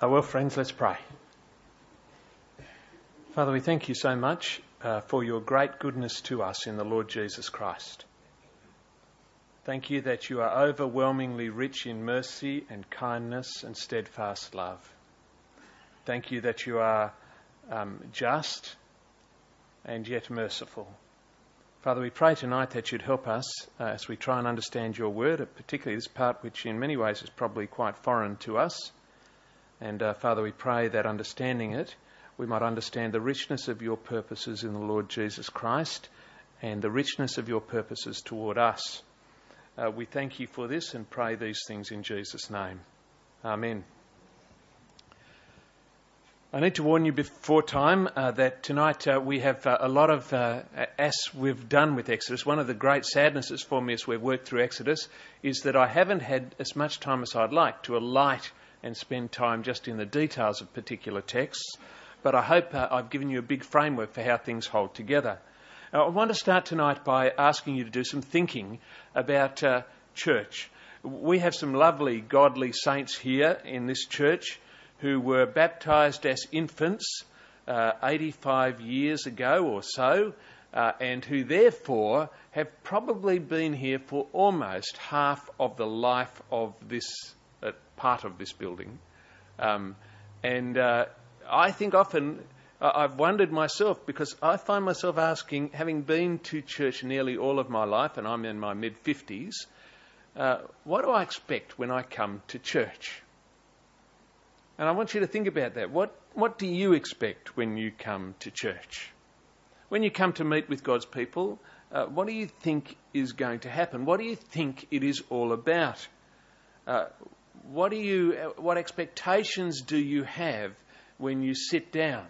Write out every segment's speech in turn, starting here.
Well, friends, let's pray. Father, we thank you so much for your great goodness to us in the Lord Jesus Christ. Thank you that you are overwhelmingly rich in mercy and kindness and steadfast love. Thank you that you are just and yet merciful. Father, we pray tonight that you'd help us as we try and understand your word, particularly this part which in many ways is probably quite foreign to us. And Father, we pray that understanding it, we might understand the richness of your purposes in the Lord Jesus Christ and the richness of your purposes toward us. We thank you for this and pray these things in Jesus' name. Amen. I need to warn you before time that tonight we have a lot of, as we've done with Exodus, one of the great sadnesses for me as we've worked through Exodus is that I haven't had as much time as I'd like to alight and spend time just in the details of particular texts, but I hope I've given you a big framework for how things hold together. Now, I want to start tonight by asking you to do some thinking about church. We have some lovely godly saints here in this church who were baptised as infants 85 years ago or so, and who therefore have probably been here for almost half of the life of this part of this building. I think often I've wondered myself, because I find myself asking, having been to church nearly all of my life, and I'm in my mid-50s, what do I expect when I come to church? And I want you to think about that. What do you expect when you come to church? When you come to meet with God's people, what do you think is going to happen? What do you think it is all about? What expectations do you have when you sit down?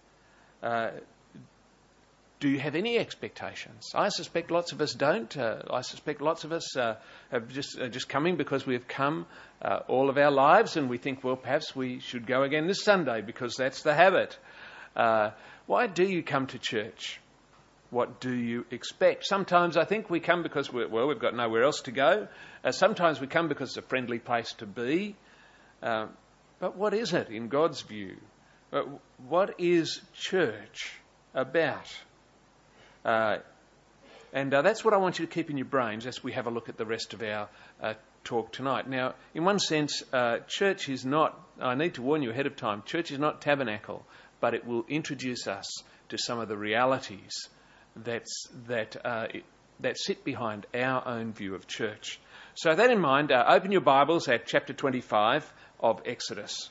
Do you have any expectations? I suspect lots of us don't. I suspect lots of us have just coming because we've come all of our lives, and we think, well, perhaps we should go again this Sunday because that's the habit. Why do you come to church? What do you expect? Sometimes I think we come because we've got nowhere else to go. Sometimes we come because it's a friendly place to be. But what is it in God's view? What is church about? And that's what I want you to keep in your brains as we have a look at the rest of our talk tonight. Now, in one sense, church is not, I need to warn you ahead of time, church is not tabernacle, but it will introduce us to some of the realities that sit behind our own view of church. So that in mind, open your Bibles at chapter 25 of Exodus.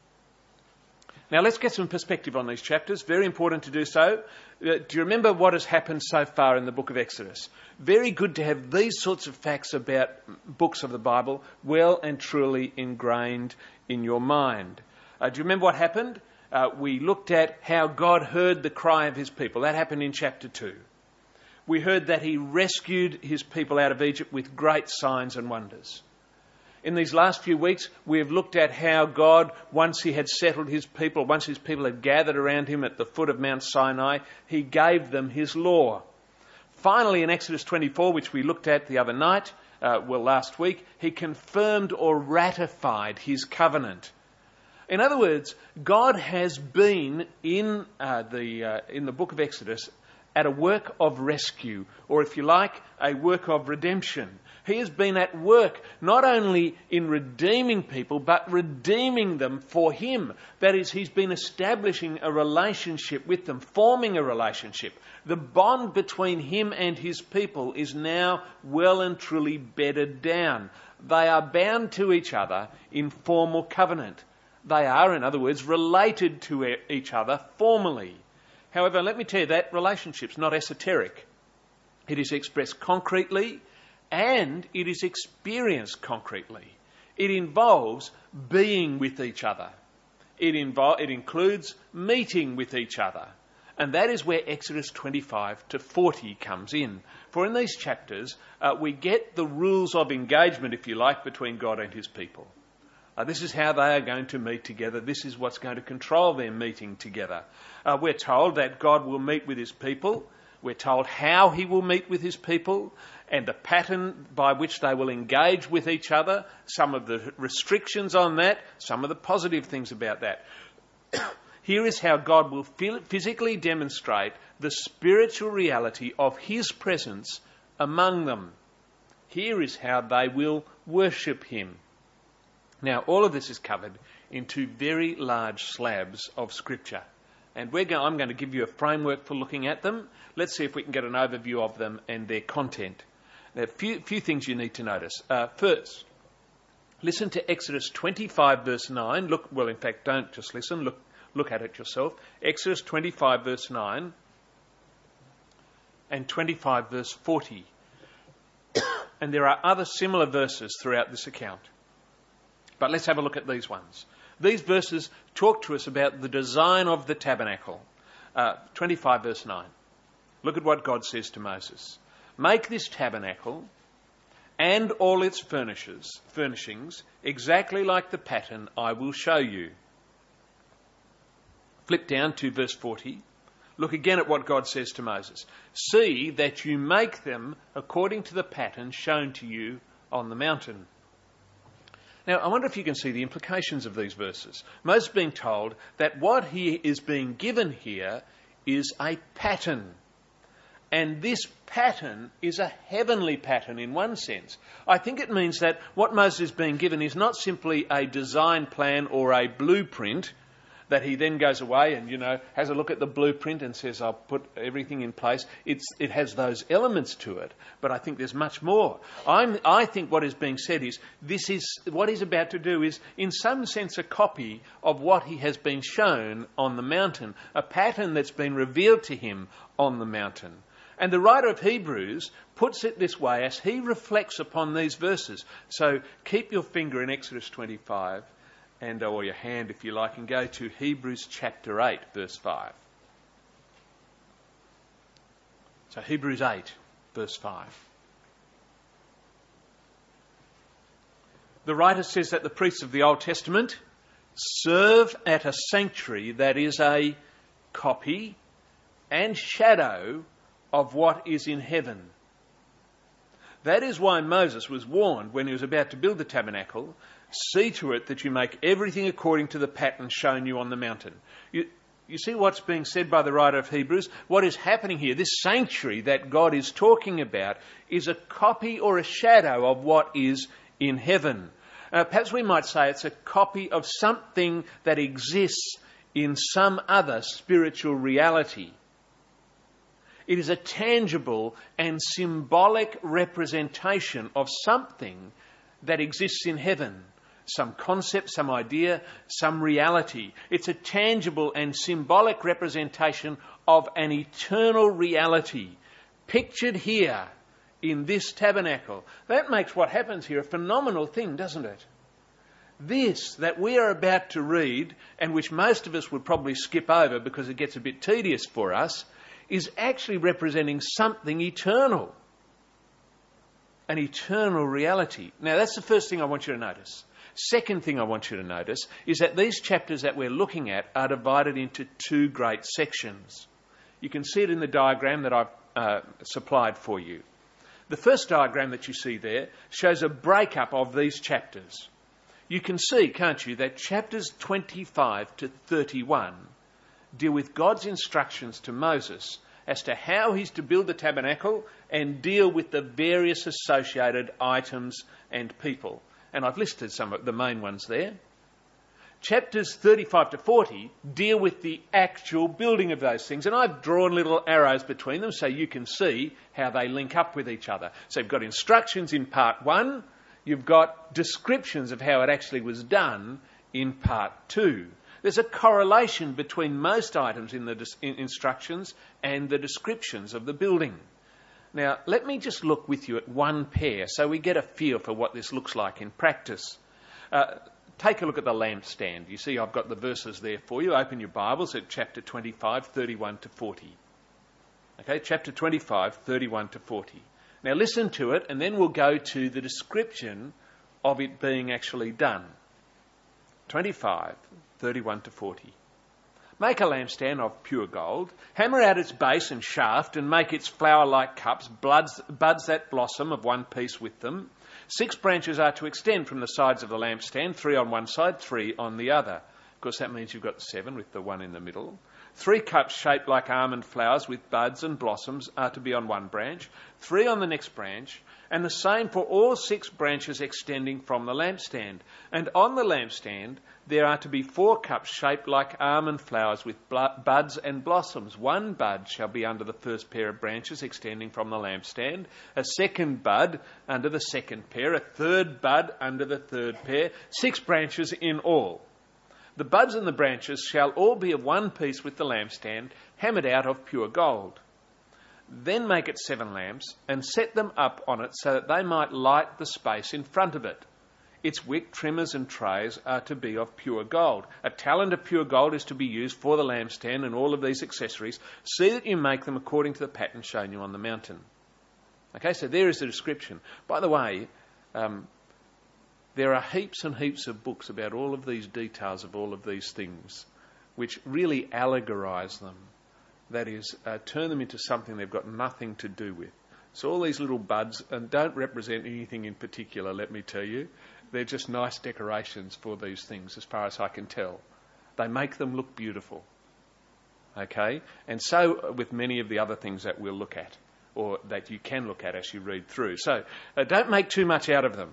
Now let's get some perspective on these chapters. Very important to do so. Do you remember what has happened so far in the book of Exodus? Very good to have these sorts of facts about books of the Bible well and truly ingrained in your mind. Do you remember what happened? We looked at how God heard the cry of his people. That happened in chapter 2. We heard that he rescued his people out of Egypt with great signs and wonders. In these last few weeks, we have looked at how God, once he had settled his people, once his people had gathered around him at the foot of Mount Sinai, he gave them his law. Finally, in Exodus 24, which we looked at the other night, last week, he confirmed or ratified his covenant. In other words, God has been in the book of Exodus at a work of rescue, or if you like, a work of redemption. He has been at work not only in redeeming people, but redeeming them for him. That is, he's been establishing a relationship with them, forming a relationship. The bond between him and his people is now well and truly bedded down. They are bound to each other in formal covenant. They are, in other words, related to each other formally. However, let me tell you, that relationship's not esoteric. It is expressed concretely and it is experienced concretely. It involves being with each other. It includes meeting with each other. And that is where Exodus 25 to 40 comes in. For in these chapters, we get the rules of engagement, if you like, between God and his people. This is how they are going to meet together. This is what's going to control their meeting together. We're told that God will meet with his people We're told how he will meet with his people and the pattern by which they will engage with each other, some of the restrictions on that, some of the positive things about that. Here is how God will physically demonstrate the spiritual reality of his presence among them. Here is how they will worship him. Now, all of this is covered in two very large slabs of Scripture. And I'm going to give you a framework for looking at them. Let's see if we can get an overview of them and their content. There are a few things you need to notice. First, listen to Exodus 25 verse 9. In fact, don't just listen. Look at it yourself. Exodus 25 verse 9 and 25 verse 40. And there are other similar verses throughout this account. But let's have a look at these ones. These verses talk to us about the design of the tabernacle. 25 verse 9. Look at what God says to Moses. Make this tabernacle and all its furnishings exactly like the pattern I will show you. Flip down to verse 40. Look again at what God says to Moses. See that you make them according to the pattern shown to you on the mountain. Now, I wonder if you can see the implications of these verses. Moses being told that what he is being given here is a pattern. And this pattern is a heavenly pattern in one sense. I think it means that what Moses is being given is not simply a design plan or a blueprint that he then goes away and, has a look at the blueprint and says, I'll put everything in place. It has those elements to it, but I think there's much more. I think what is being said is, what he's about to do is, in some sense, a copy of what he has been shown on the mountain, a pattern that's been revealed to him on the mountain. And the writer of Hebrews puts it this way as he reflects upon these verses. So keep your finger in Exodus 25. Or your hand, if you like, and go to Hebrews chapter 8, verse 5. So Hebrews 8, verse 5. The writer says that the priests of the Old Testament serve at a sanctuary that is a copy and shadow of what is in heaven. That is why Moses was warned when he was about to build the tabernacle, see to it that you make everything according to the pattern shown you on the mountain. You see what's being said by the writer of Hebrews? What is happening here, this sanctuary that God is talking about, is a copy or a shadow of what is in heaven. Perhaps we might say it's a copy of something that exists in some other spiritual reality. It is a tangible and symbolic representation of something that exists in heaven. Some concept, some idea, some reality. It's a tangible and symbolic representation of an eternal reality pictured here in this tabernacle. That makes what happens here a phenomenal thing, doesn't it? This that we are about to read, and which most of us would probably skip over because it gets a bit tedious for us, is actually representing something eternal. An eternal reality. Now, that's the first thing I want you to notice. Second thing I want you to notice is that these chapters that we're looking at are divided into two great sections. You can see it in the diagram that I've supplied for you. The first diagram that you see there shows a breakup of these chapters. You can see, can't you, that chapters 25 to 31 deal with God's instructions to Moses as to how he's to build the tabernacle and deal with the various associated items and people. And I've listed some of the main ones there. Chapters 35 to 40 deal with the actual building of those things. And I've drawn little arrows between them so you can see how they link up with each other. So you've got instructions in part 1. You've got descriptions of how it actually was done in part 2. There's a correlation between most items in the instructions and the descriptions of the building. Now, let me just look with you at one pair so we get a feel for what this looks like in practice. Take a look at the lampstand. You see I've got the verses there for you. Open your Bibles at chapter 25, 31 to 40. Okay, chapter 25, 31 to 40. Now listen to it and then we'll go to the description of it being actually done. 25, 31 to 40. Make a lampstand of pure gold, hammer out its base and shaft, and make its flower-like cups, buds that blossom of one piece with them. 6 branches are to extend from the sides of the lampstand, 3 on one side, 3 on the other. Of course, that means you've got 7 with the one in the middle. 3 cups shaped like almond flowers with buds and blossoms are to be on one branch, 3 on the next branch, and the same for all 6 branches extending from the lampstand. And on the lampstand there are to be 4 cups shaped like almond flowers with buds and blossoms. 1 bud shall be under the first pair of branches extending from the lampstand, a 2nd bud under the 2nd pair, a 3rd bud under the 3rd pair, 6 branches in all. The buds and the branches shall all be of one piece with the lampstand, hammered out of pure gold. Then make it 7 lamps, and set them up on it so that they might light the space in front of it. Its wick, trimmers and trays are to be of pure gold. A talent of pure gold is to be used for the lampstand and all of these accessories. See that you make them according to the pattern shown you on the mountain. Okay, so there is the description. By the way, there are heaps and heaps of books about all of these details of all of these things, which really allegorise them. That is, turn them into something they've got nothing to do with. So all these little buds don't represent anything in particular, let me tell you. They're just nice decorations for these things, as far as I can tell. They make them look beautiful. Okay? And so with many of the other things that we'll look at, or that you can look at as you read through. So don't make too much out of them.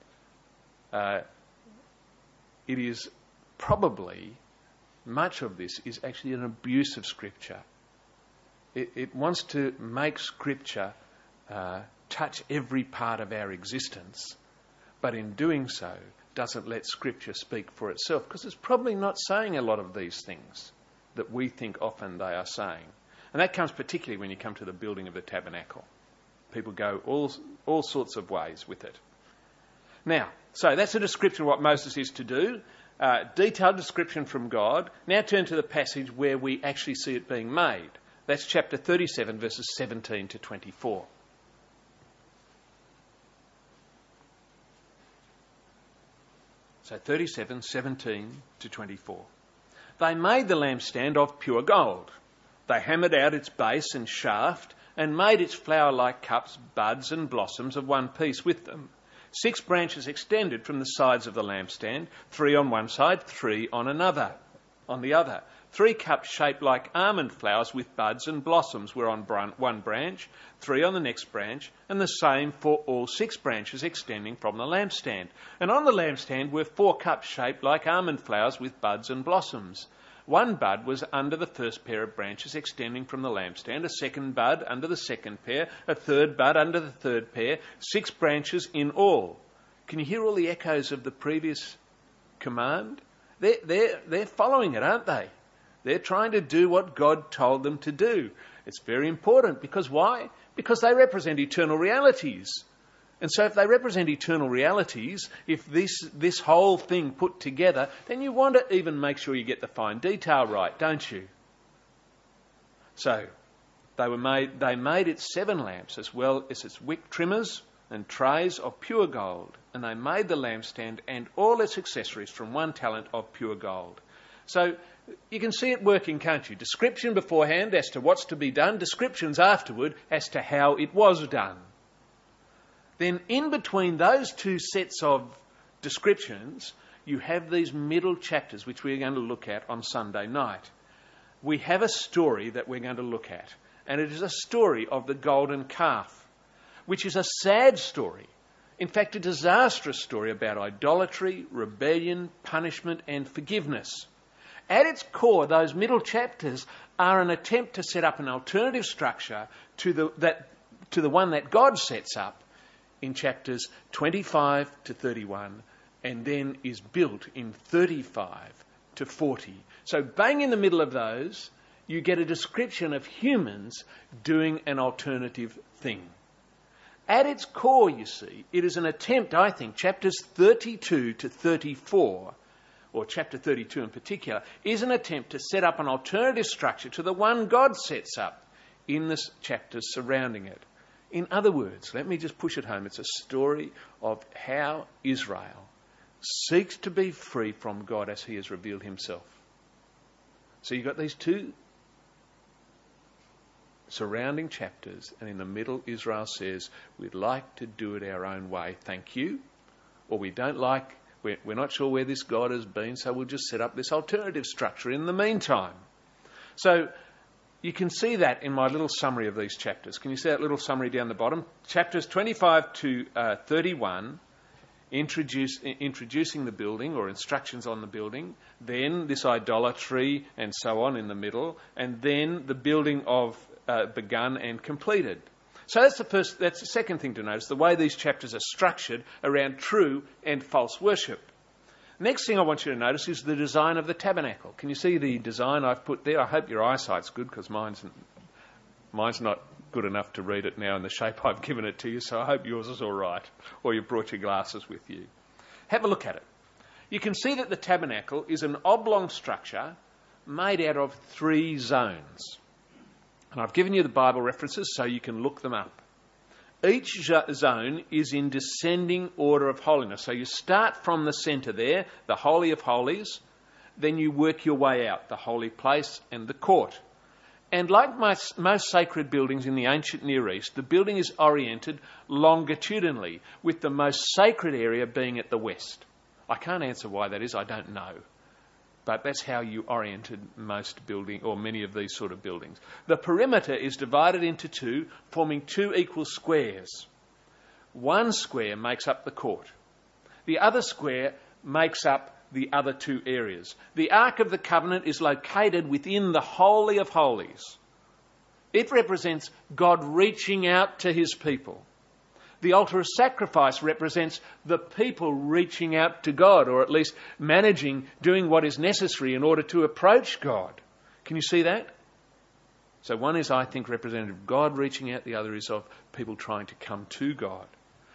It is probably, much of this is actually an abuse of Scripture. It wants to make Scripture touch every part of our existence, but in doing so doesn't let Scripture speak for itself, because it's probably not saying a lot of these things that we think often they are saying. And that comes particularly when you come to the building of the tabernacle. People go all sorts of ways with it. Now, so that's a description of what Moses is to do. Detailed description from God. Now turn to the passage where we actually see it being made. That's chapter 37, verses 17 to 24. So 37, 17 to 24. They made the lampstand of pure gold. They hammered out its base and shaft and made its flower-like cups, buds and blossoms of one piece with them. 6 branches extended from the sides of the lampstand, 3 on one side, 3 on the other. 3 cups shaped like almond flowers with buds and blossoms were on one branch, 3 on the next branch, and the same for all 6 branches extending from the lampstand. And on the lampstand were 4 cups shaped like almond flowers with buds and blossoms. 1 bud was under the first pair of branches extending from the lampstand, a 2nd bud under the 2nd pair, a 3rd bud under the 3rd pair, 6 branches in all. Can you hear all the echoes of the previous command? They're following it, aren't they? They're trying to do what God told them to do. It's very important. Because why? Because they represent eternal realities. And so if they represent eternal realities, if this whole thing put together, then you want to even make sure you get the fine detail right, don't you? So they made it 7 lamps, as well as its wick trimmers and trays of pure gold. And they made the lampstand and all its accessories from 1 talent of pure gold. So you can see it working, can't you? Description beforehand as to what's to be done, descriptions afterward as to how it was done. Then in between those 2 sets of descriptions, you have these middle chapters, which we're going to look at on Sunday night. We have a story that we're going to look at, and it is a story of the golden calf, which is a sad story. In fact, a disastrous story about idolatry, rebellion, punishment, and forgiveness. At its core, those middle chapters are an attempt to set up an alternative structure to the one that God sets up in chapters 25 to 31, and then is built in 35 to 40. So bang in the middle of those, you get a description of humans doing an alternative thing. At its core, you see, it is an attempt, I think, chapters 32 to 34, or chapter 32 in particular, is an attempt to set up an alternative structure to the one God sets up in the chapters surrounding it. In other words, let me just push it home. It's a story of how Israel seeks to be free from God as he has revealed himself. So you've got these two surrounding chapters, and in the middle Israel says, we'd like to do it our own way, thank you. Or we're not sure where this God has been, so we'll just set up this alternative structure in the meantime. So you can see that in my little summary of these chapters. Can you see that little summary down the bottom? Chapters 25 to 31, introducing the building or instructions on the building, then this idolatry and so on in the middle, and then the building of begun and completed. So that's the second thing to notice, the way these chapters are structured around true and false worship. Next thing I want you to notice is the design of the tabernacle. Can you see the design I've put there? I hope your eyesight's good, because mine's not good enough to read it now in the shape I've given it to you, so I hope yours is all right, or you've brought your glasses with you. Have a look at it. You can see that the tabernacle is an oblong structure made out of 3 zones. And I've given you the Bible references so you can look them up. Each zone is in descending order of holiness. So you start from the centre there, the Holy of Holies, then you work your way out, the holy place and the court. And like most sacred buildings in the ancient Near East, the building is oriented longitudinally, with the most sacred area being at the west. I can't answer why that is, I don't know. But that's how you oriented most building, or many of these sort of buildings. The perimeter is divided into 2, forming 2 equal squares. One square makes up the court. The other square makes up the other 2 areas. The Ark of the Covenant is located within the Holy of Holies. It represents God reaching out to his people. The altar of sacrifice represents the people reaching out to God, or at least doing what is necessary in order to approach God. Can you see that? So one is, I think, representative of God reaching out, the other is of people trying to come to God.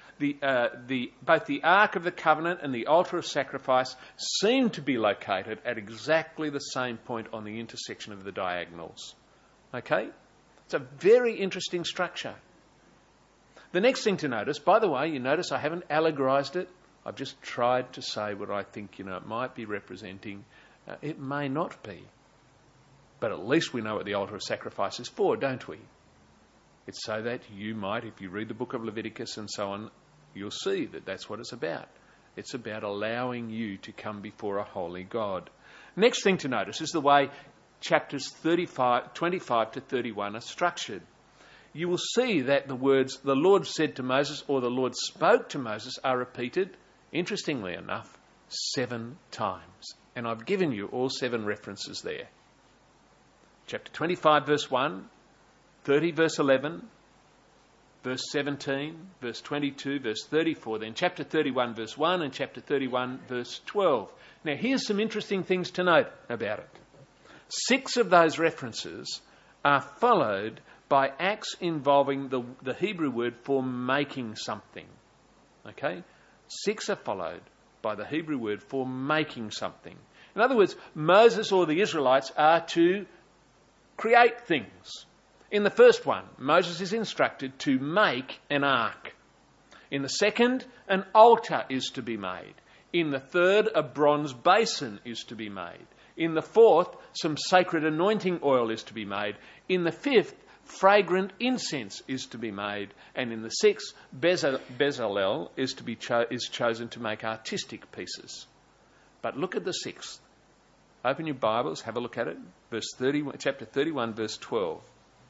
Both the Ark of the Covenant and the altar of sacrifice seem to be located at exactly the same point on the intersection of the diagonals. Okay? It's a very interesting structure. The next thing to notice, by the way, you notice I haven't allegorised it. I've just tried to say what I think, it might be representing. It may not be. But at least we know what the altar of sacrifice is for, don't we? It's so that you might, if you read the book of Leviticus and so on, you'll see that that's what it's about. It's about allowing you to come before a holy God. Next thing to notice is the way chapters 25 to 31 are structured. You will see that the words, the Lord said to Moses, or the Lord spoke to Moses, are repeated, interestingly enough, 7 times. And I've given you all 7 references there. Chapter 25, verse 1, 30, verse 11, verse 17, verse 22, verse 34, then chapter 31, verse 1, and chapter 31, verse 12. Now, here's some interesting things to note about it. 6 of those references are followed by acts involving the Hebrew word for making something. Okay? 6 are followed by the Hebrew word for making something. In other words, Moses or the Israelites are to create things. In the first one, Moses is instructed to make an ark. In the second, an altar is to be made. In the third, a bronze basin is to be made. In the fourth, some sacred anointing oil is to be made. In the fifth, fragrant incense is to be made. And in the sixth, Bezalel is chosen to make artistic pieces. But look at the sixth. Open your Bibles, have a look at it. Chapter 31, verse 12.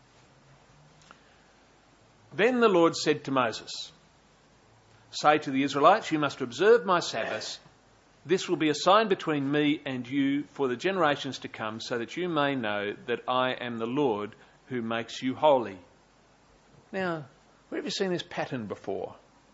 Then the Lord said to Moses, "Say to the Israelites, you must observe my Sabbaths. This will be a sign between me and you for the generations to come, so that you may know that I am the Lord who makes you holy." Now, where have you seen this pattern before?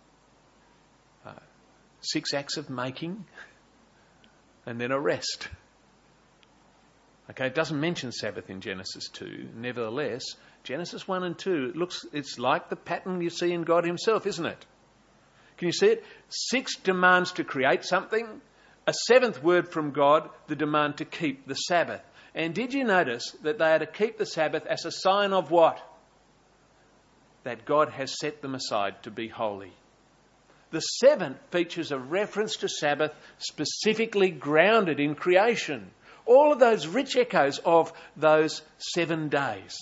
6 acts of making and then a rest. Okay, it doesn't mention Sabbath in Genesis 2. Nevertheless, Genesis 1 and 2, it's like the pattern you see in God himself, isn't it? Can you see it? 6 demands to create something. A 7th word from God, the demand to keep the Sabbath. And did you notice that they are to keep the Sabbath as a sign of what? That God has set them aside to be holy. The 7th features a reference to Sabbath specifically grounded in creation. All of those rich echoes of those 7 days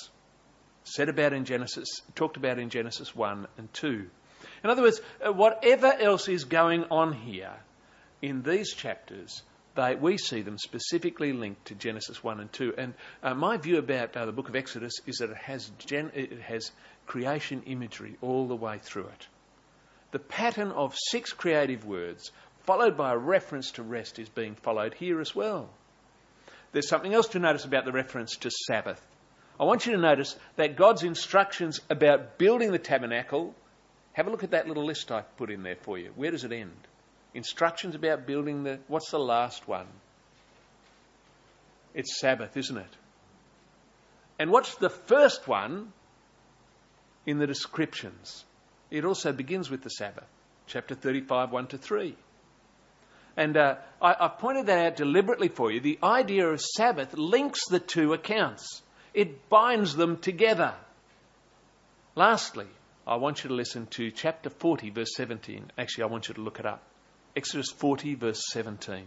talked about in Genesis 1 and 2. In other words, whatever else is going on here in these chapters, we see them specifically linked to Genesis 1 and 2. And my view about the book of Exodus is that it has creation imagery all the way through it. The pattern of 6 creative words followed by a reference to rest is being followed here as well. There's something else to notice about the reference to Sabbath. I want you to notice that God's instructions about building the tabernacle, have a look at that little list I put in there for you. Where does it end? Instructions about building what's the last one? It's Sabbath, isn't it? And what's the first one in the descriptions? It also begins with the Sabbath. Chapter 35, 1-3. And I've pointed that out deliberately for you. The idea of Sabbath links the 2 accounts. It binds them together. Lastly, I want you to listen to chapter 40, verse 17. Actually, I want you to look it up. Exodus 40, verse 17.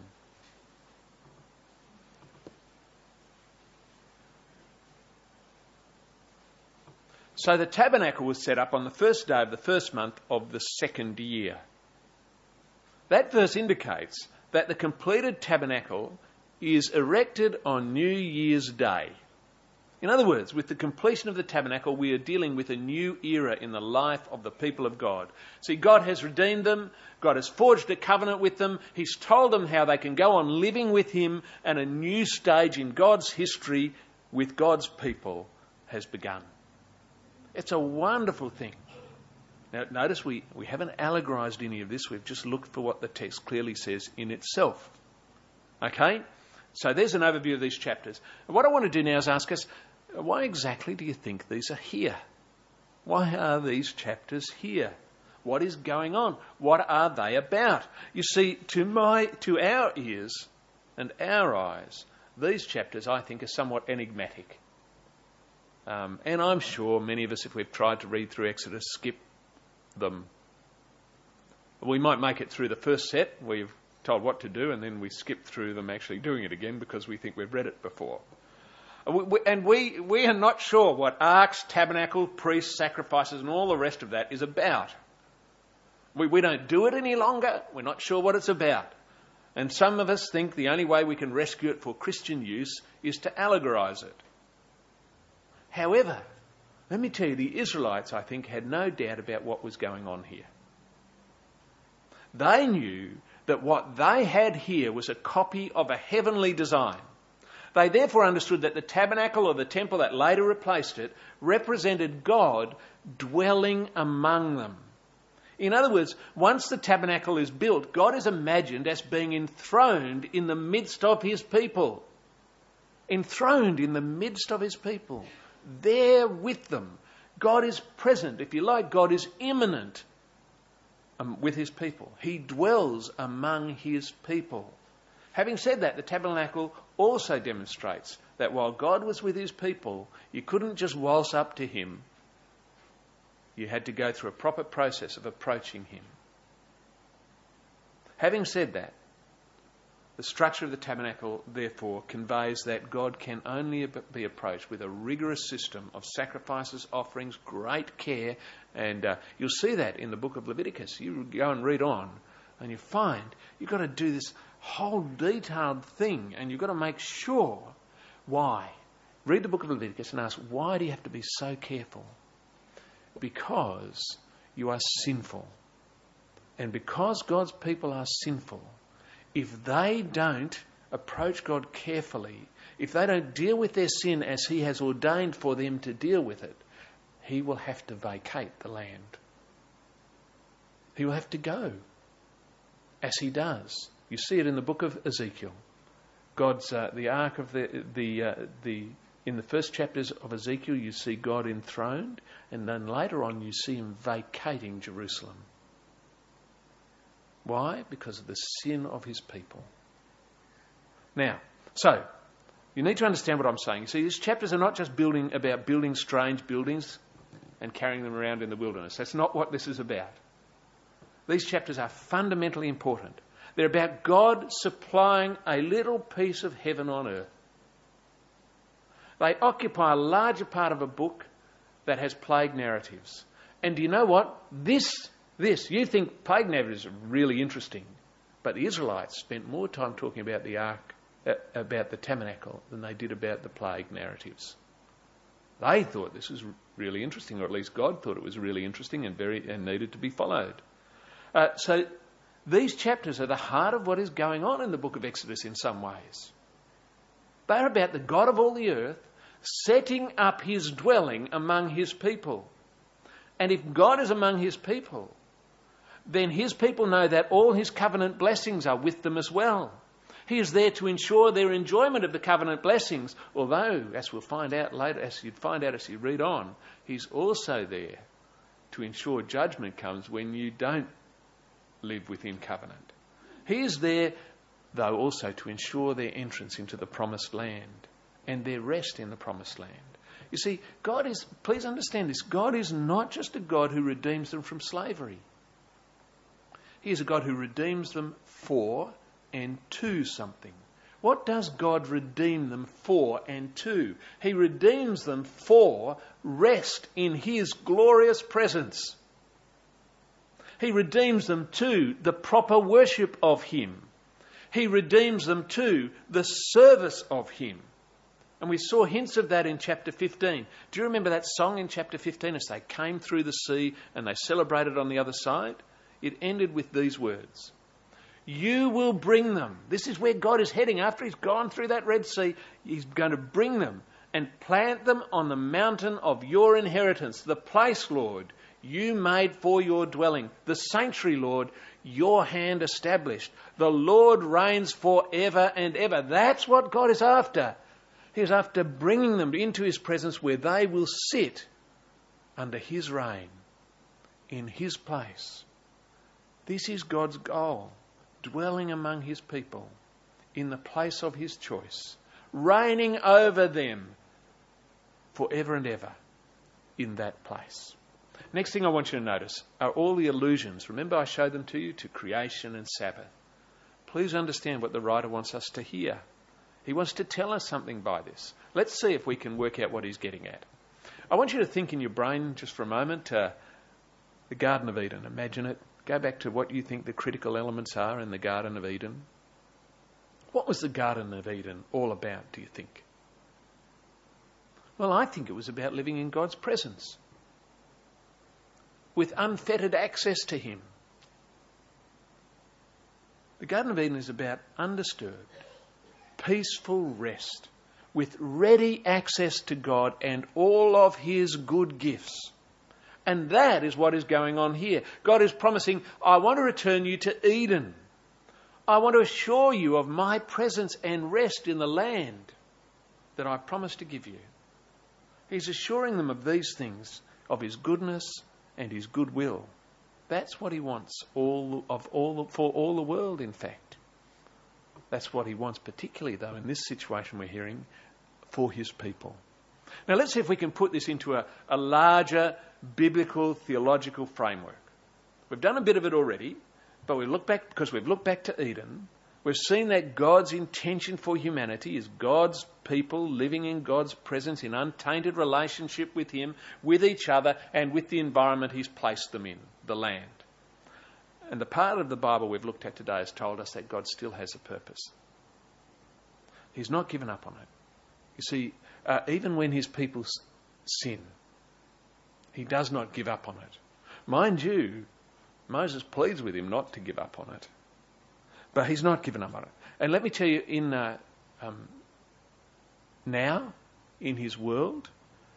So the tabernacle was set up on the first day of the first month of the 2nd year. That verse indicates that the completed tabernacle is erected on New Year's Day. In other words, with the completion of the tabernacle, we are dealing with a new era in the life of the people of God. See, God has redeemed them. God has forged a covenant with them. He's told them how they can go on living with Him, and a new stage in God's history with God's people has begun. It's a wonderful thing. Now, notice we haven't allegorised any of this. We've just looked for what the text clearly says in itself. Okay? So there's an overview of these chapters. And what I want to do now is ask us, why exactly do you think these are here? Why are these chapters here? What is going on? What are they about? You see, to our ears and our eyes, these chapters, I think, are somewhat enigmatic. And I'm sure many of us, if we've tried to read through Exodus, skip them. We might make it through the first set, we've told what to do, and then we skip through them actually doing it again because we think we've read it before. And we are not sure what arks, tabernacle, priests, sacrifices, and all the rest of that is about. We don't do it any longer. We're not sure what it's about. And some of us think the only way we can rescue it for Christian use is to allegorise it. However, let me tell you, the Israelites, I think, had no doubt about what was going on here. They knew that what they had here was a copy of a heavenly design. They therefore understood that the tabernacle or the temple that later replaced it represented God dwelling among them. In other words, once the tabernacle is built, God is imagined as being enthroned in the midst of His people. Enthroned in the midst of His people. There with them. God is present. If you like, God is immanent with His people. He dwells among His people. Having said that, the tabernacle also demonstrates that while God was with His people, you couldn't just waltz up to Him. You had to go through a proper process of approaching Him. Having said that, the structure of the tabernacle, therefore, conveys that God can only be approached with a rigorous system of sacrifices, offerings, great care, and you'll see that in the book of Leviticus. You go and read on, and you find you've got to do this whole detailed thing, and you've got to make sure why. Read the book of Leviticus and ask, why do you have to be so careful? Because you are sinful. And because God's people are sinful, if they don't approach God carefully, if they don't deal with their sin as He has ordained for them to deal with it, He will have to vacate the land. He will have to go, as He does. You see it in the book of Ezekiel. God's the ark of in the first chapters of Ezekiel, you see God enthroned, and then later on you see Him vacating Jerusalem. Why? Because of the sin of His people. Now, so, you need to understand what I'm saying. You see, these chapters are not just about building strange buildings and carrying them around in the wilderness. That's not what this is about. These chapters are fundamentally important. They're about God supplying a little piece of heaven on earth. They occupy a larger part of a book that has plague narratives. And do you know what? This, you think plague narratives are really interesting, but the Israelites spent more time talking about the ark, about the tabernacle, than they did about the plague narratives. They thought this was really interesting, or at least God thought it was really interesting and needed to be followed. So these chapters are the heart of what is going on in the book of Exodus in some ways. They're about the God of all the earth setting up his dwelling among his people. And if God is among his people, then his people know that all his covenant blessings are with them as well. He is there to ensure their enjoyment of the covenant blessings, although, as we'll find out later, as you read on, he's also there to ensure judgment comes when you don't live within covenant. He is there, though, also to ensure their entrance into the promised land and their rest in the promised land. You see, please understand this, God is not just a God who redeems them from slavery. He is a God who redeems them for and to something. What does God redeem them for and to? He redeems them for rest in his glorious presence. He redeems them to the proper worship of him. He redeems them to the service of him. And we saw hints of that in chapter 15. Do you remember that song in chapter 15 as they came through the sea and they celebrated on the other side? It ended with these words. You will bring them. This is where God is heading. After he's gone through that Red Sea, he's going to bring them and plant them on the mountain of your inheritance, the place, Lord, you made for your dwelling, the sanctuary, Lord, your hand established. The Lord reigns forever and ever. That's what God is after. He is after bringing them into his presence where they will sit under his reign, in his place. This is God's goal. Dwelling among his people in the place of his choice, reigning over them forever and ever in that place. Next thing I want you to notice are all the allusions. Remember I showed them to you to creation and Sabbath. Please understand what the writer wants us to hear. He wants to tell us something by this. Let's see if we can work out what he's getting at. I want you to think in your brain just for a moment, the Garden of Eden. Imagine it. Go back to what you think the critical elements are in the Garden of Eden. What was the Garden of Eden all about, do you think? Well, I think it was about living in God's presence, with unfettered access to him. The Garden of Eden is about undisturbed, peaceful rest, with ready access to God and all of his good gifts. And that is what is going on here. God is promising, I want to return you to Eden. I want to assure you of my presence and rest in the land that I promised to give you. He's assuring them of these things, of his goodness and his goodwill. That's what he wants for all the world, in fact. That's what he wants particularly, though, in this situation we're hearing, for his people. Now let's see if we can put this into a larger biblical theological framework. We've done a bit of it already, but we've looked back to Eden. We've seen that God's intention for humanity is God's people living in God's presence in untainted relationship with him, with each other, and with the environment he's placed them in, the land. And the part of the Bible we've looked at today has told us that God still has a purpose. He's not given up on it. You see, even when his people sin, he does not give up on it. Mind you, Moses pleads with him not to give up on it. But he's not given up on it. And let me tell you, now, in his world,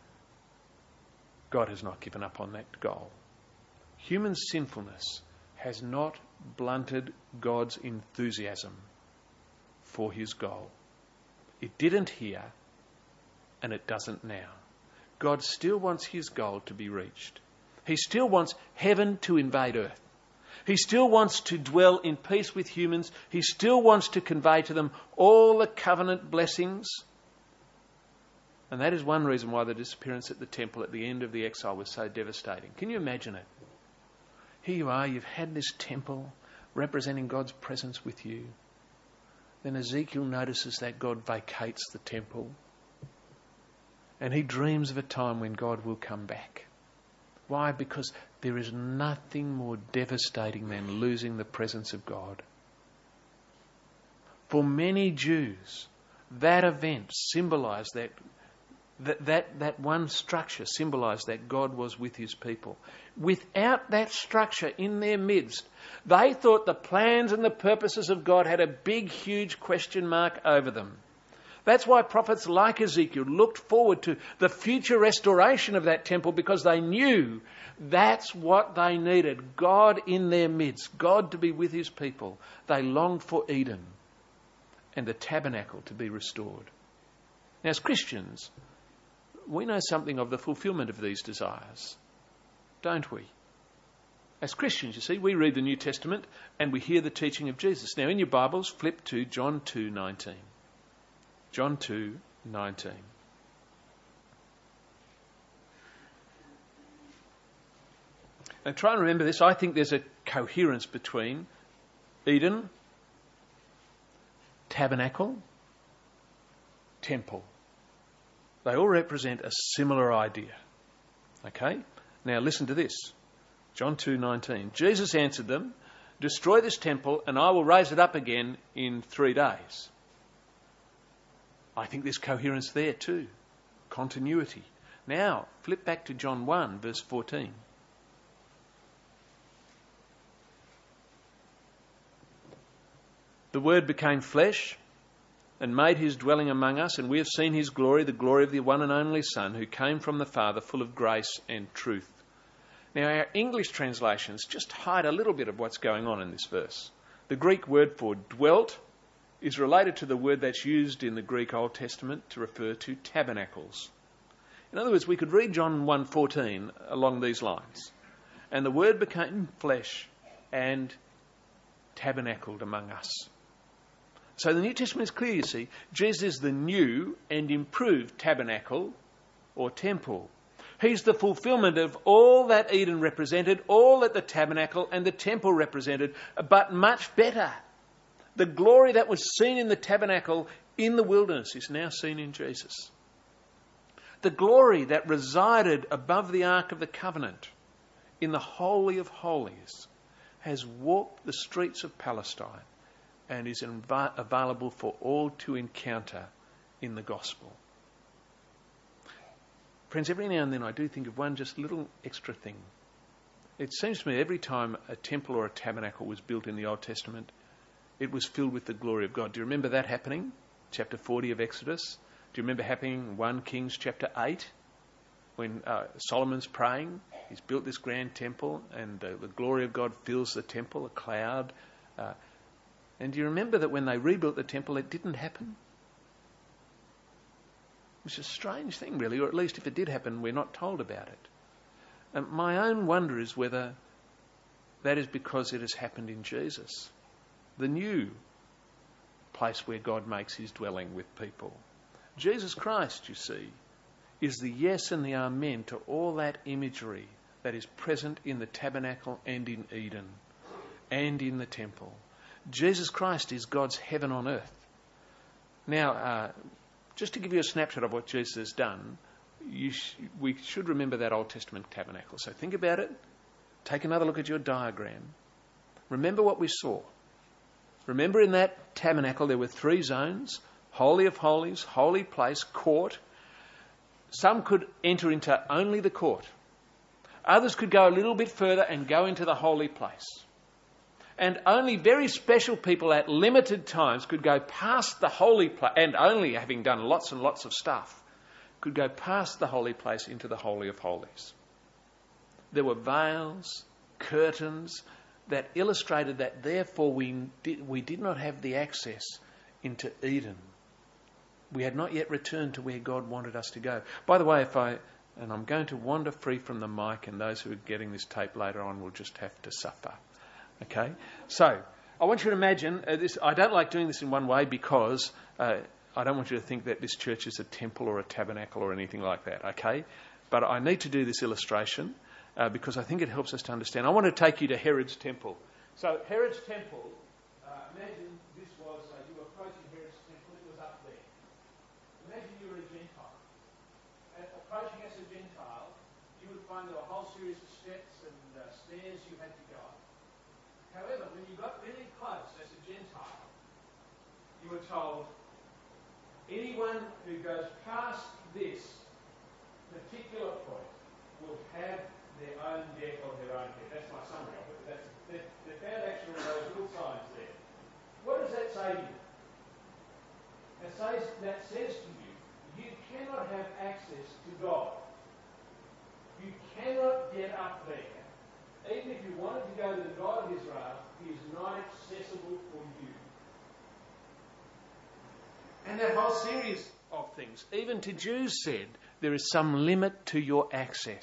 God has not given up on that goal. Human sinfulness has not blunted God's enthusiasm for his goal. It didn't here, and it doesn't now. God still wants his goal to be reached. He still wants heaven to invade earth. He still wants to dwell in peace with humans. He still wants to convey to them all the covenant blessings. And that is one reason why the disappearance at the temple at the end of the exile was so devastating. Can you imagine it? Here you are, you've had this temple representing God's presence with you. Then Ezekiel notices that God vacates the temple. And he dreams of a time when God will come back. Why? Because there is nothing more devastating than losing the presence of God. For many Jews, that event symbolised that one structure symbolised that God was with his people. Without that structure in their midst, they thought the plans and the purposes of God had a big, huge question mark over them. That's why prophets like Ezekiel looked forward to the future restoration of that temple, because they knew that's what they needed. God in their midst, God to be with his people. They longed for Eden and the tabernacle to be restored. Now, as Christians, we know something of the fulfilment of these desires, don't we? As Christians, you see, we read the New Testament and we hear the teaching of Jesus. Now, in your Bibles, flip to John 2:19. John 2:19. Now try and remember this. I think there's a coherence between Eden, tabernacle, temple. They all represent a similar idea. Okay? Now listen to this. John 2:19. Jesus answered them, "Destroy this temple and I will raise it up again in 3 days." I think there's coherence there too. Continuity. Now, flip back to John 1, verse 14. The Word became flesh and made his dwelling among us, and we have seen his glory, the glory of the one and only Son, who came from the Father, full of grace and truth. Now, our English translations just hide a little bit of what's going on in this verse. The Greek word for dwelt is related to the word that's used in the Greek Old Testament to refer to tabernacles. In other words, we could read John 1:14 along these lines. And the Word became flesh and tabernacled among us. So the New Testament is clear, you see. Jesus is the new and improved tabernacle or temple. He's the fulfilment of all that Eden represented, all that the tabernacle and the temple represented, but much better. The glory that was seen in the tabernacle in the wilderness is now seen in Jesus. The glory that resided above the Ark of the Covenant in the Holy of Holies has walked the streets of Palestine and is available for all to encounter in the gospel. Friends, every now and then I do think of one just little extra thing. It seems to me every time a temple or a tabernacle was built in the Old Testament, it was filled with the glory of God. Do you remember that happening? Chapter 40 of Exodus. Do you remember happening in 1 Kings chapter 8? When Solomon's praying, he's built this grand temple and the glory of God fills the temple, a cloud. And do you remember that when they rebuilt the temple, it didn't happen? It's a strange thing, really, or at least if it did happen, we're not told about it. And my own wonder is whether that is because it has happened in Jesus, the new place where God makes his dwelling with people. Jesus Christ, you see, is the yes and the amen to all that imagery that is present in the tabernacle and in Eden and in the temple. Jesus Christ is God's heaven on earth. Now, just to give you a snapshot of what Jesus has done, we should remember that Old Testament tabernacle. So think about it. Take another look at your diagram. Remember what we saw. Remember in that tabernacle there were 3 zones: Holy of Holies, Holy Place, Court. Some could enter into only the court. Others could go a little bit further and go into the Holy Place. And only very special people at limited times could go past the Holy Place, and only having done lots and lots of stuff, could go past the Holy Place into the Holy of Holies. There were veils, curtains, that illustrated that therefore we did not have the access into Eden. We had not yet returned to where God wanted us to go. By the way, and I'm going to wander free from the mic, and those who are getting this tape later on will just have to suffer. Okay? So, I want you to imagine this. I don't like doing this in one way because I don't want you to think that this church is a temple or a tabernacle or anything like that. Okay? But I need to do this illustration because I think it helps us to understand. I want to take you to Herod's temple. So Herod's temple, imagine this was, you were approaching Herod's temple, it was up there. Imagine you were a Gentile. Approaching as a Gentile, you would find there were a whole series of steps and stairs you had to go up. However, when you got really close as a Gentile, you were told, anyone who goes past this particular point will have their own death on their own head. That's my summary of it. They found actually those little signs there. What does that say to you? That says to you, you cannot have access to God. You cannot get up there. Even if you wanted to go to the God of Israel, He is not accessible for you. And that whole series of things, even to Jews, said there is some limit to your access.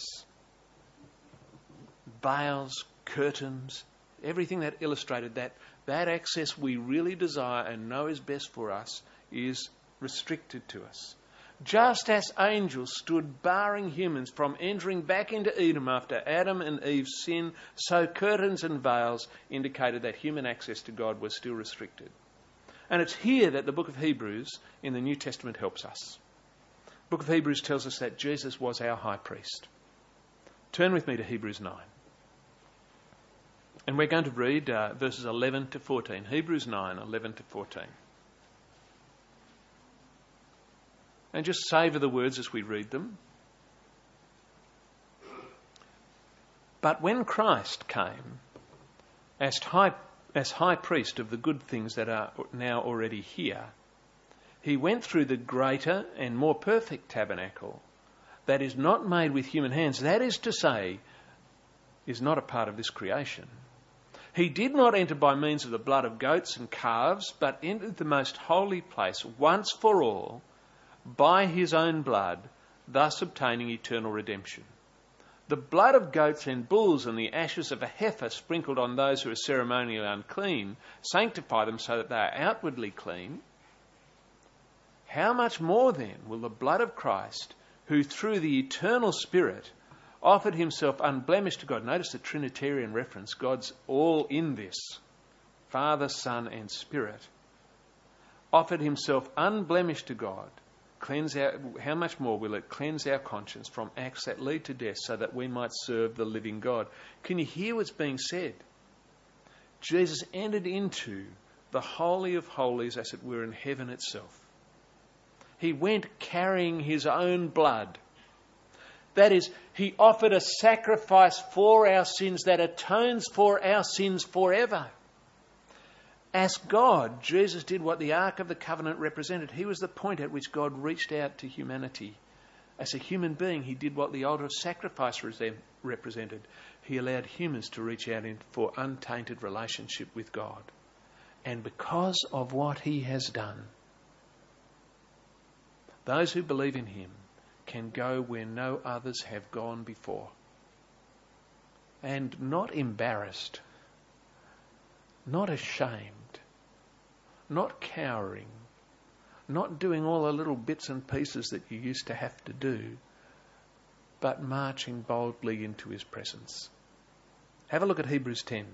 Veils, curtains, everything that illustrated that access we really desire and know is best for us is restricted to us. Just as angels stood barring humans from entering back into Eden after Adam and Eve's sin, so curtains and veils indicated that human access to God was still restricted. And it's here that the book of Hebrews in the New Testament helps us. The book of Hebrews tells us that Jesus was our high priest. Turn with me to Hebrews 9. And we're going to read verses 11 to 14. Hebrews 9, 11 to 14. And just savour the words as we read them. But when Christ came as high priest of the good things that are now already here, He went through the greater and more perfect tabernacle that is not made with human hands, that is to say, is not a part of this creation. He did not enter by means of the blood of goats and calves, but entered the most holy place once for all by His own blood, thus obtaining eternal redemption. The blood of goats and bulls and the ashes of a heifer sprinkled on those who are ceremonially unclean sanctify them so that they are outwardly clean. How much more then will the blood of Christ, who through the eternal Spirit offered Himself unblemished to God. Notice the Trinitarian reference. God's all in this. Father, Son and Spirit. Offered Himself unblemished to God. How much more will it cleanse our conscience from acts that lead to death so that we might serve the living God? Can you hear what's being said? Jesus entered into the Holy of Holies, as it were, in heaven itself. He went carrying His own blood. That is, He offered a sacrifice for our sins that atones for our sins forever. As God, Jesus did what the Ark of the Covenant represented. He was the point at which God reached out to humanity. As a human being, He did what the altar of sacrifice represented. He allowed humans to reach out for untainted relationship with God. And because of what He has done, those who believe in Him can go where no others have gone before. And not embarrassed, not ashamed, not cowering, not doing all the little bits and pieces that you used to have to do, but marching boldly into His presence. Have a look at Hebrews 10.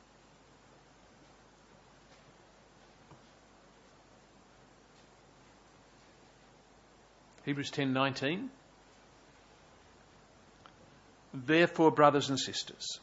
Hebrews 10:19. Therefore, brothers and sisters,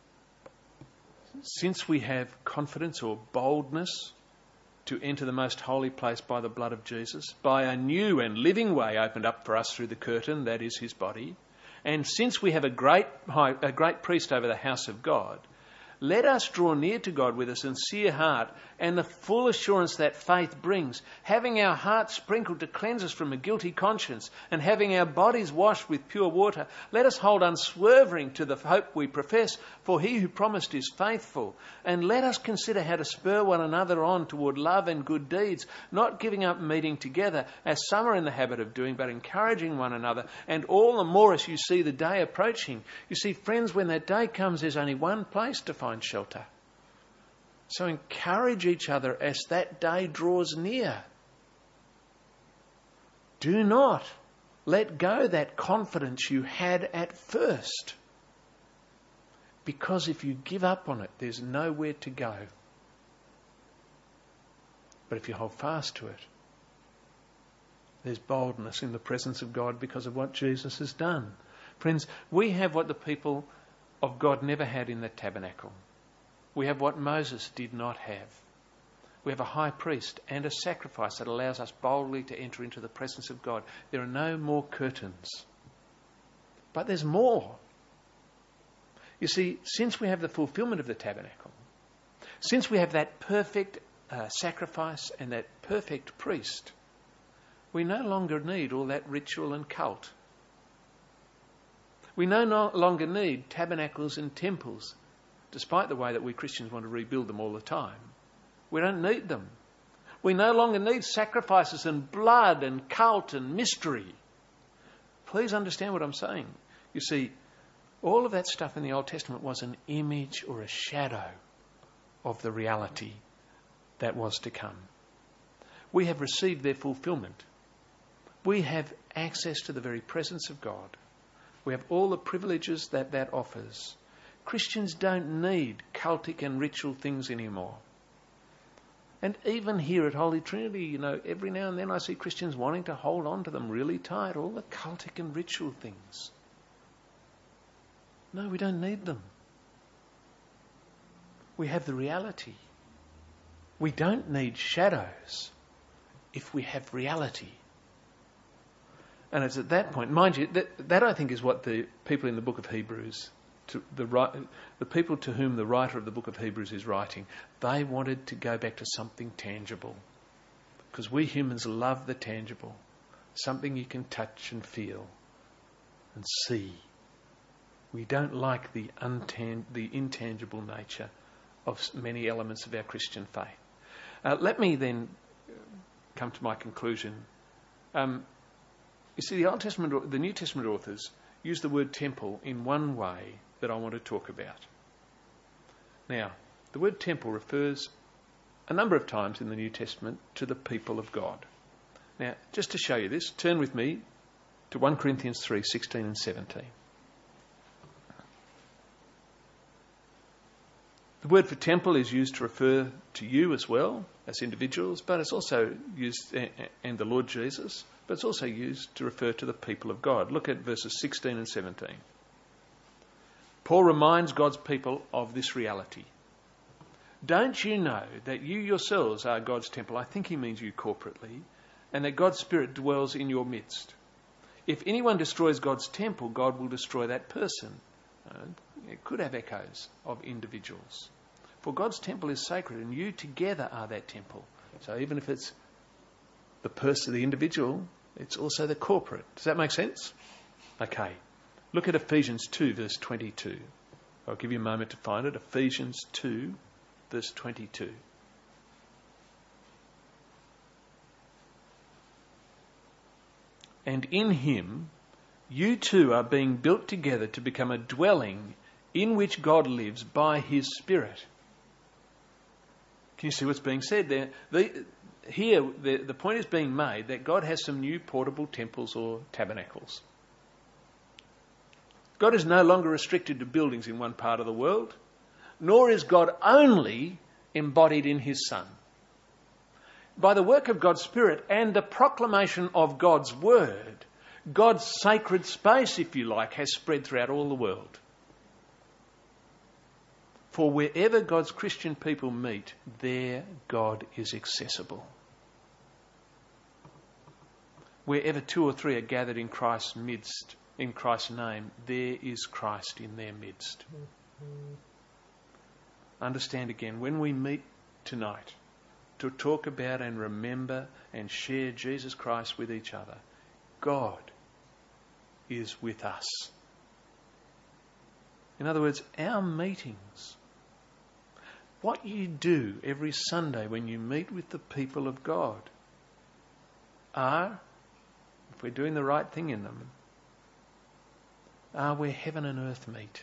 since we have confidence or boldness to enter the most holy place by the blood of Jesus, by a new and living way opened up for us through the curtain, that is His body, and since we have a great priest over the house of God, let us draw near to God with a sincere heart and the full assurance that faith brings, having our hearts sprinkled to cleanse us from a guilty conscience and having our bodies washed with pure water. Let us hold unswerving to the hope we profess, for He who promised is faithful. And let us consider how to spur one another on toward love and good deeds, not giving up meeting together, as some are in the habit of doing, but encouraging one another, and all the more as you see the day approaching. You see, friends, when that day comes, there's only one place to find shelter. So encourage each other as that day draws near. Do not let go that confidence you had at first. Because if you give up on it, there's nowhere to go. But if you hold fast to it, there's boldness in the presence of God because of what Jesus has done. Friends, we have what the people of God never had in the tabernacle. We have what Moses did not have. We have a high priest and a sacrifice that allows us boldly to enter into the presence of God. There are no more curtains. But there's more. You see, since we have the fulfillment of the tabernacle, since we have that perfect sacrifice and that perfect priest, we no longer need all that ritual and cult. We no longer need tabernacles and temples, despite the way that we Christians want to rebuild them all the time. We don't need them. We no longer need sacrifices and blood and cult and mystery. Please understand what I'm saying. You see, all of that stuff in the Old Testament was an image or a shadow of the reality that was to come. We have received their fulfillment. We have access to the very presence of God. We have all the privileges that offers. Christians don't need cultic and ritual things anymore. And even here at Holy Trinity, every now and then I see Christians wanting to hold on to them really tight, all the cultic and ritual things. No, we don't need them. We have the reality. We don't need shadows if we have reality. And it's at that point, mind you, that I think is what the people in the book of Hebrews, the people to whom the writer of the book of Hebrews is writing, they wanted to go back to something tangible. Because we humans love the tangible, something you can touch and feel and see. We don't like the intangible nature of many elements of our Christian faith. Let me then come to my conclusion. You see, the New Testament authors use the word temple in one way that I want to talk about. Now, the word temple refers a number of times in the New Testament to the people of God. Now, just to show you this, turn with me to 1 Corinthians 3:16 and 17. The word for temple is used to refer to you as well, as individuals, but it's also used, and the Lord Jesus, but it's also used to refer to the people of God. Look at verses 16 and 17. Paul reminds God's people of this reality. Don't you know that you yourselves are God's temple? I think he means you corporately, and that God's Spirit dwells in your midst. If anyone destroys God's temple, God will destroy that person. It could have echoes of individuals. For God's temple is sacred, and you together are that temple. So even if it's the person, the individual, it's also the corporate. Does that make sense? Okay. Look at Ephesians 2, verse 22. I'll give you a moment to find it. Ephesians 2, verse 22. And in him, you two are being built together to become a dwelling in which God lives by his Spirit. Can you see what's being said there? The point is being made that God has some new portable temples or tabernacles. God is no longer restricted to buildings in one part of the world, nor is God only embodied in his Son. By the work of God's Spirit and the proclamation of God's Word, God's sacred space, if you like, has spread throughout all the world. For wherever God's Christian people meet, there God is accessible. Wherever 2 or 3 are gathered in Christ's midst, in Christ's name, there is Christ in their midst. Understand again, when we meet tonight to talk about and remember and share Jesus Christ with each other, God is with us. In other words, our meetings, what you do every Sunday when you meet with the people of God, are, if we're doing the right thing in them, are where heaven and earth meet.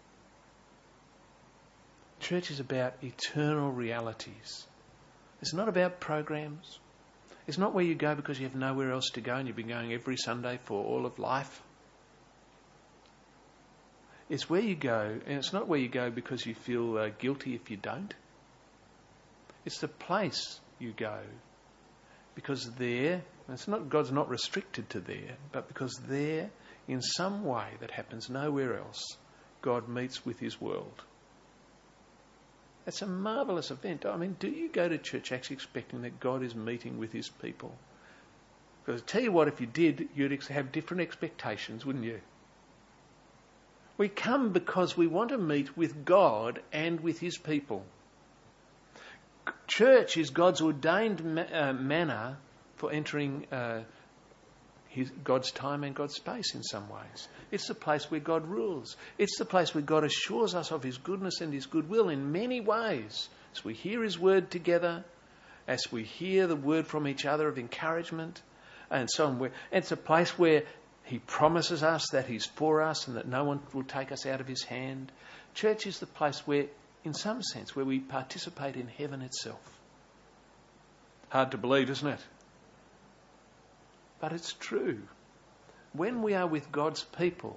Church is about eternal realities. It's not about programs. It's not where you go because you have nowhere else to go and you've been going every Sunday for all of life. It's where you go, and it's not where you go because you feel guilty if you don't. It's the place you go because there, God's not restricted to there, but because there, in some way that happens nowhere else, God meets with his world. It's a marvellous event. I mean, do you go to church actually expecting that God is meeting with his people? Because I tell you what, if you did, you'd have different expectations, wouldn't you? We come because we want to meet with God and with his people. Church is God's ordained manner for entering God's time and God's space in some ways. It's the place where God rules. It's the place where God assures us of his goodness and his goodwill in many ways. As we hear his word together, as we hear the word from each other of encouragement, and so on. It's a place where he promises us that he's for us and that no one will take us out of his hand. Church is the place where, in some sense, where we participate in heaven itself. Hard to believe, isn't it? But it's true. When we are with God's people,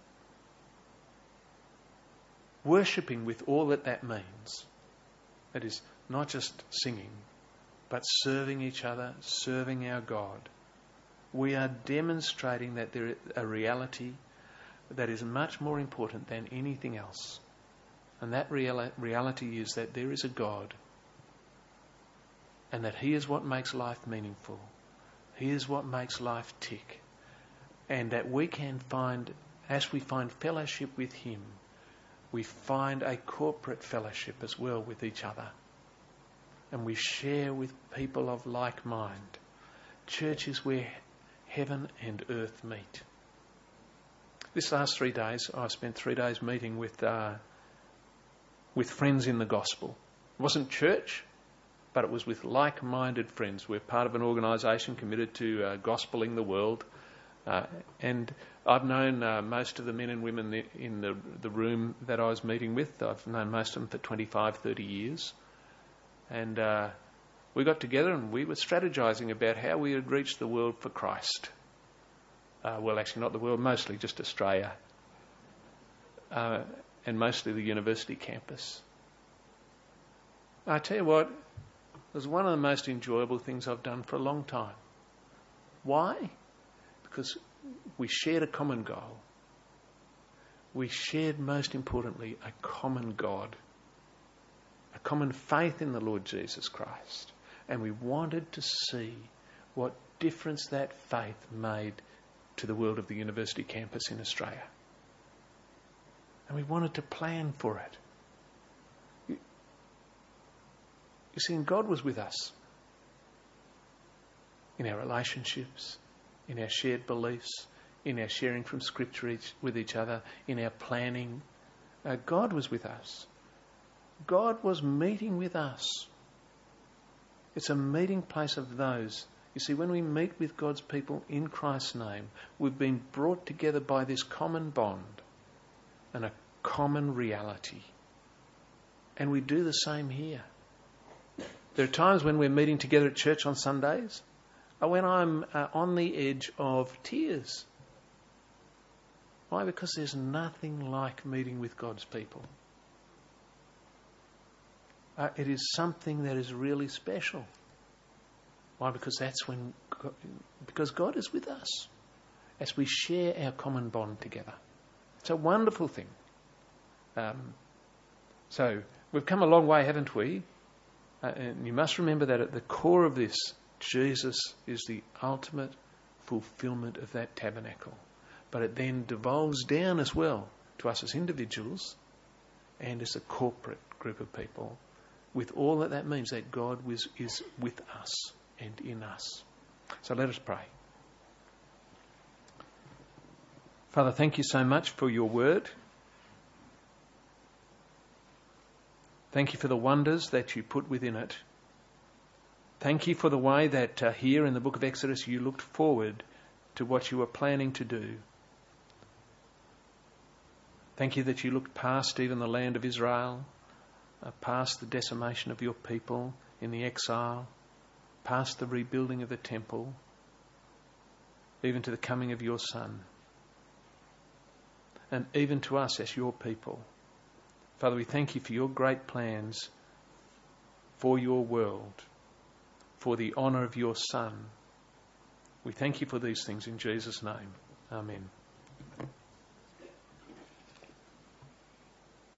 worshipping with all that means, that is, not just singing, but serving each other, serving our God, we are demonstrating that there is a reality that is much more important than anything else. And that reality is that there is a God and that he is what makes life meaningful. He is what makes life tick. And that we can find, as we find fellowship with him, we find a corporate fellowship as well with each other. And we share with people of like mind. Church is where heaven and earth meet. This last 3 days, I spent 3 days meeting with friends in the gospel. It wasn't church, but it was with like-minded friends. We're part of an organisation committed to gospeling the world. And I've known most of the men and women in the room that I was meeting with. I've known most of them for 25, 30 years. And we got together and we were strategising about how we would reach the world for Christ. Well, actually not the world, mostly just Australia. And mostly the university campus. I tell you what, it was one of the most enjoyable things I've done for a long time. Why? Because we shared a common goal. We shared, most importantly, a common God. A common faith in the Lord Jesus Christ. And we wanted to see what difference that faith made to the world of the university campus in Australia. And we wanted to plan for it. You see, and God was with us in our relationships, in our shared beliefs, in our sharing from Scripture with each other, in our planning. God was with us. God was meeting with us. It's a meeting place of those. You see, when we meet with God's people in Christ's name, we've been brought together by this common bond and a common reality. And we do the same here. There are times when we're meeting together at church on Sundays when I'm on the edge of tears. Why? Because there's nothing like meeting with God's people. It is something that is really special. Why? Because because God is with us as we share our common bond together. It's a wonderful thing. So we've come a long way, haven't we? And you must remember that at the core of this, Jesus is the ultimate fulfilment of that tabernacle. But it then devolves down as well to us as individuals and as a corporate group of people, with all that means, that God is with us and in us. So let us pray. Father, thank you so much for your word. Thank you for the wonders that you put within it. Thank you for the way that here in the book of Exodus you looked forward to what you were planning to do. Thank you that you looked past even the land of Israel, past the decimation of your people in the exile, past the rebuilding of the temple, even to the coming of your Son. and even to us as your people. Father, we thank you for your great plans for your world, for the honour of your Son. We thank you for these things in Jesus' name. Amen.